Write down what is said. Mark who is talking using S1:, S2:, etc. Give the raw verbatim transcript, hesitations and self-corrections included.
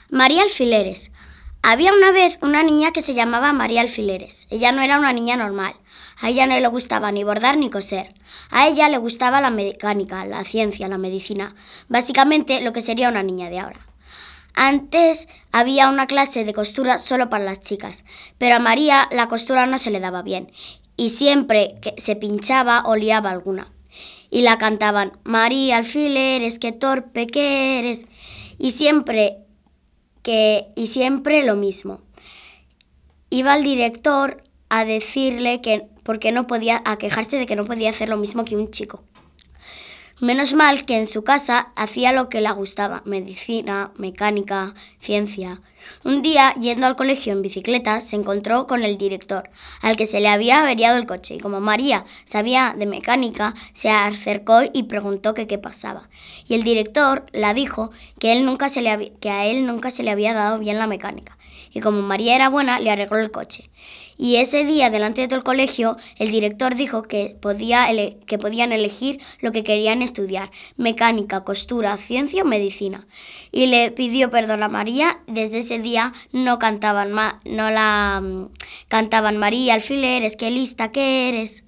S1: María Alfileres. Había una vez una niña que se llamaba María Alfileres. Ella no era una niña normal. A ella no le gustaba ni bordar ni coser. A ella le gustaba la mecánica, la ciencia, la medicina. Básicamente lo que sería una niña de ahora. Antes había una clase de costura solo para las chicas, pero a María la costura no se le daba bien y siempre que se pinchaba o liaba alguna. Y la cantaban: María Alfileres, qué torpe que eres. Y siempre que y siempre lo mismo. Iba al director a decirle que porque no podía a quejarse de que no podía hacer lo mismo que un chico. Menos mal que en su casa hacía lo que le gustaba: medicina, mecánica, ciencia. Un día, yendo al colegio en bicicleta, se encontró con el director, al que se le había averiado el coche, y como María sabía de mecánica, se acercó y preguntó que qué pasaba. Y el director la dijo que, él nunca se le había, que a él nunca se le había dado bien la mecánica, y como María era buena, le arregló el coche. Y ese día, delante de todo el colegio, el director dijo que, podía ele- que podían elegir lo que querían estudiar: mecánica, costura, ciencia o medicina. Y le pidió perdón a María. Desde ese día no cantaban, ma- no la mm, cantaban: María Alfileres, qué lista que eres.